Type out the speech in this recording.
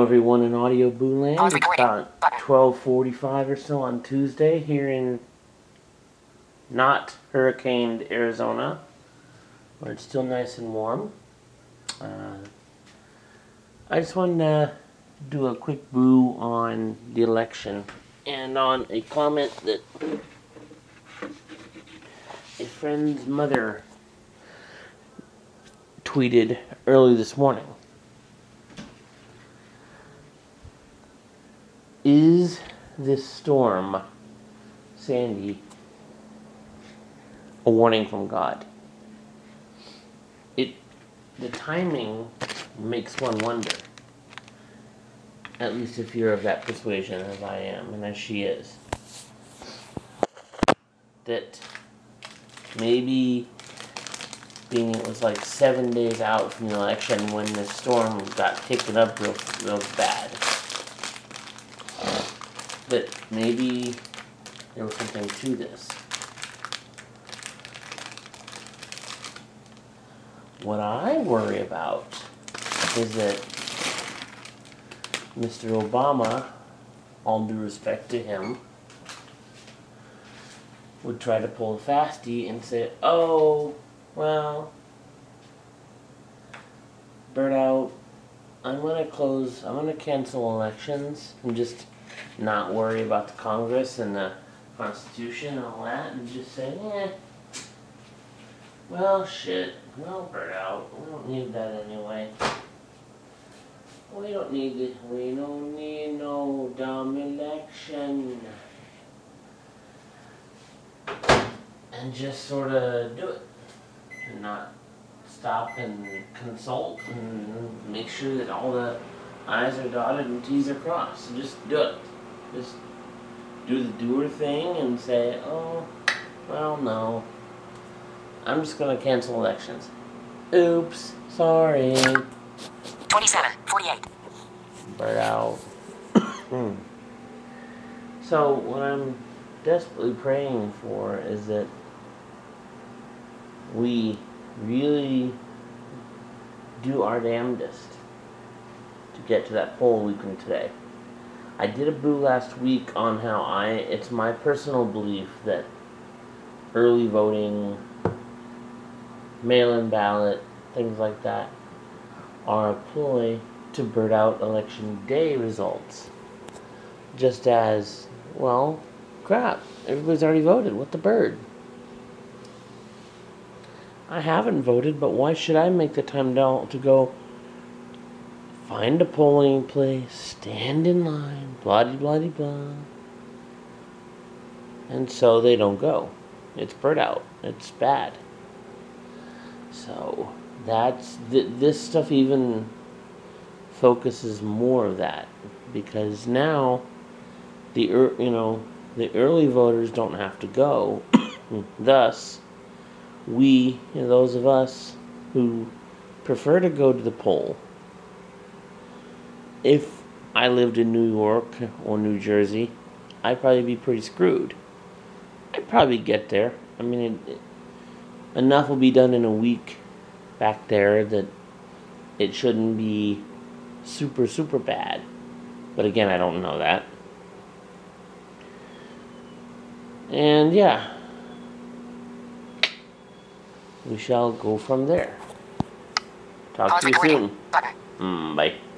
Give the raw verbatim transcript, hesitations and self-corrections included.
everyone in Audio Booland. It's about twelve forty-five or so on Tuesday here in not hurricaned Arizona, where it's still nice and warm. Uh, I just wanted to do a quick boo on the election and on a comment that a friend's mother tweeted early this morning. Is this storm, Sandy, a warning from God? It, the timing makes one wonder. At least if you're of that persuasion, as I am, and as she is. That maybe being it was like seven days out from the election when the storm got taken up real, real bad. That maybe there was something to this. What I worry about is that Mister Obama, all due respect to him, would try to pull a fasty and say, oh, well, bird out, I'm going to close, I'm going to cancel elections and just not worry about the Congress and the Constitution and all that, and just say, eh, well, shit, well, bird out, we don't need that anyway. We don't need it, we don't need no dumb election. And just sort of do it. And not stop and consult and make sure that all the I's are dotted and T's are crossed. And just do it. Just do the doer thing and say, oh, well, no. I'm just going to cancel elections. Oops, sorry. twenty-seven forty-eight. Bird out. hmm. So, what I'm desperately praying for is that we really do our damnedest to get to that poll week from today. I did a boo last week on how I, it's my personal belief that early voting, mail-in ballot, things like that, are a ploy to bird out election day results. Just as, well, crap, everybody's already voted, what the bird? I haven't voted, but why should I make the time down to go find a polling place, stand in line, blah-de-blah-de-blah. And so they don't go. It's bird out. It's bad. So that's, th- this stuff even focuses more of that. Because now, the er, you know, the early voters don't have to go. Thus, we, you know, those of us who prefer to go to the poll, if I lived in New York or New Jersey, I'd probably be pretty screwed. I'd probably get there. I mean, it, it, enough will be done in a week back there that it shouldn't be super, super bad. But again, I don't know that. And yeah, we shall go from there. Talk to you soon. Mm, bye.